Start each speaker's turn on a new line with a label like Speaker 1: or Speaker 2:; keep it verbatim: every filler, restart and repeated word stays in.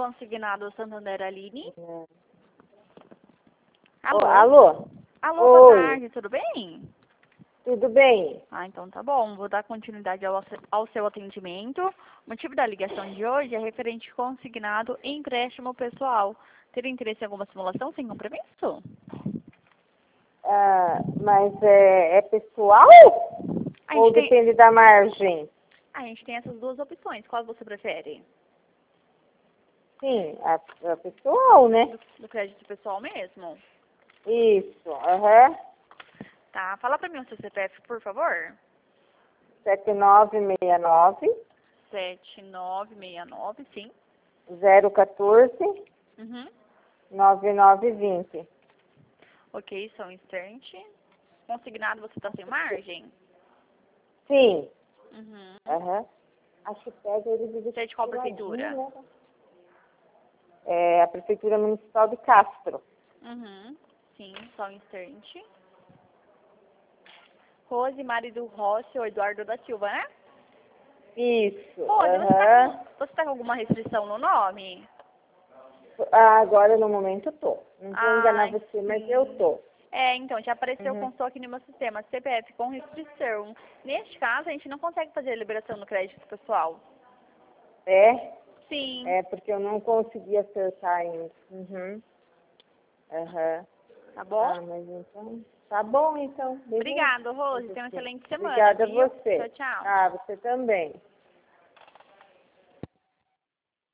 Speaker 1: consignado Santander Aline.
Speaker 2: É.
Speaker 1: Alô?
Speaker 2: Ô, alô?
Speaker 1: Alô, boa
Speaker 2: Oi.
Speaker 1: tarde, tudo bem?
Speaker 2: Tudo bem?
Speaker 1: Ah, então tá bom. Vou dar continuidade ao, ao seu atendimento. O motivo da ligação de hoje é referente consignado empréstimo pessoal. Teria interesse em alguma simulação sem compromisso?
Speaker 2: Ah, mas é, é pessoal?
Speaker 1: A
Speaker 2: Ou
Speaker 1: gente, tem,
Speaker 2: depende da margem?
Speaker 1: a gente tem essas duas opções. Qual você prefere?
Speaker 2: Sim, a, a pessoal, né?
Speaker 1: Do, do crédito pessoal mesmo?
Speaker 2: Isso, aham.
Speaker 1: Tá, fala pra mim o seu C P F, por favor.
Speaker 2: sete nove seis nove,
Speaker 1: sete nove seis nove, sim.
Speaker 2: zero um quatro,
Speaker 1: Uhum.
Speaker 2: nove nove dois zero.
Speaker 1: Ok, só um instante. Consignado, você tá sem margem?
Speaker 2: Sim,
Speaker 1: Uhum.
Speaker 2: aham. Acho que pede ele de
Speaker 1: Você é de qual prefeitura?
Speaker 2: né? É a Prefeitura Municipal de Castro.
Speaker 1: Uhum. Sim, só um instante. Rose, marido Rossi ou Eduardo da Silva, né?
Speaker 2: Isso,
Speaker 1: Rose, você tá,
Speaker 2: aham.
Speaker 1: com, você tá com alguma restrição no nome?
Speaker 2: Ah, agora no momento tô. Não vou enganar
Speaker 1: Ai,
Speaker 2: você, mas
Speaker 1: sim.
Speaker 2: eu tô.
Speaker 1: É, então, já apareceu
Speaker 2: Uhum.
Speaker 1: com aqui no meu sistema, C P F com restrição. Neste caso, a gente não consegue fazer a liberação do crédito pessoal.
Speaker 2: É?
Speaker 1: Sim.
Speaker 2: É porque eu não consegui acertar ainda. Uhum. Aham.
Speaker 1: Tá bom?
Speaker 2: Ah, mas então. Tá bom, então. Beleza?
Speaker 1: Obrigada, Rose. Tenha uma excelente semana,
Speaker 2: Obrigada a
Speaker 1: viu?
Speaker 2: você.
Speaker 1: Tchau, tchau.
Speaker 2: Ah, você também.